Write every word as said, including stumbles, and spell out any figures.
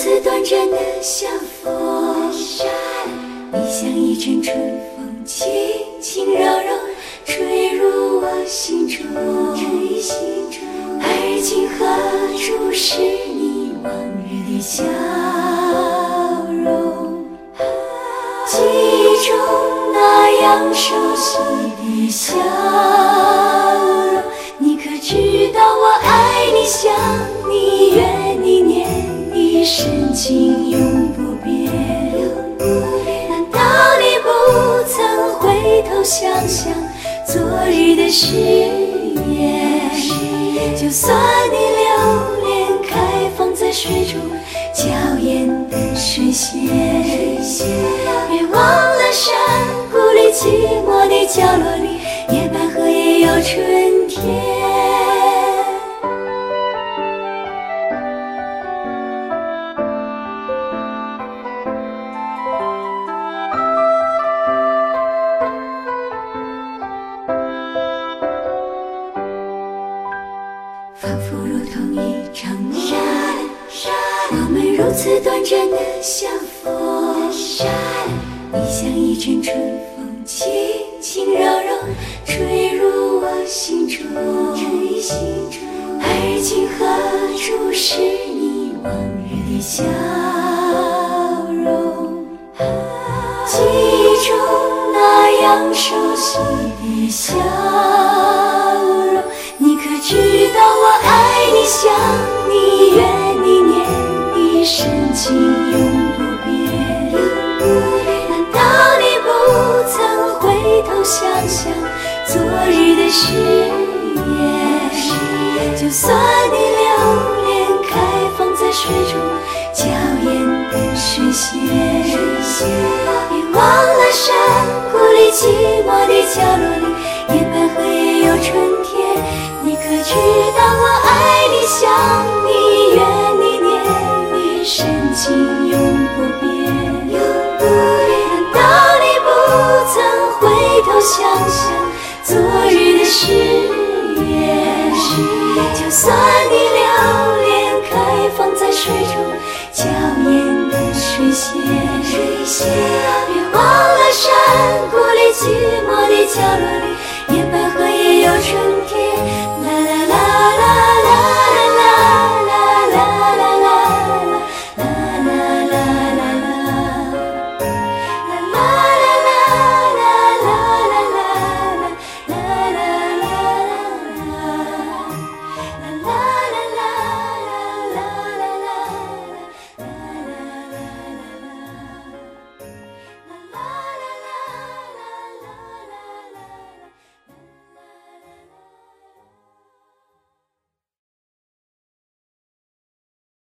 此短暂的相逢，你像一阵春风，轻轻柔柔吹入我心中。而今何处是你往日的笑容？记忆中那样熟悉的笑容，你可知道我爱你、想你、怨你、念你，深情永不变。难道你不曾回头想想昨日的誓言？就算你留恋开放在水中娇艳的水仙，别忘了山谷里寂寞的角落里，野百合也有春天。仿佛如同一场梦，我们如此短暂的相逢。你像一阵春风，轻轻柔柔吹入我心中。而今何处是你往日的笑容？记忆中那样熟悉的笑容，你可知道我爱你、想你、怨你、念你，深情永不变。难道你不曾回头想想昨日的誓言？就算你留恋开放在水中娇艳的水仙，别忘了山谷里寂寞的角落里，野百合也有春天。你可知道我爱你、想你、怨你、念你，深情永不变。难道你不曾回头想想昨日的誓言？就算你留恋开放在水中娇艳的水仙，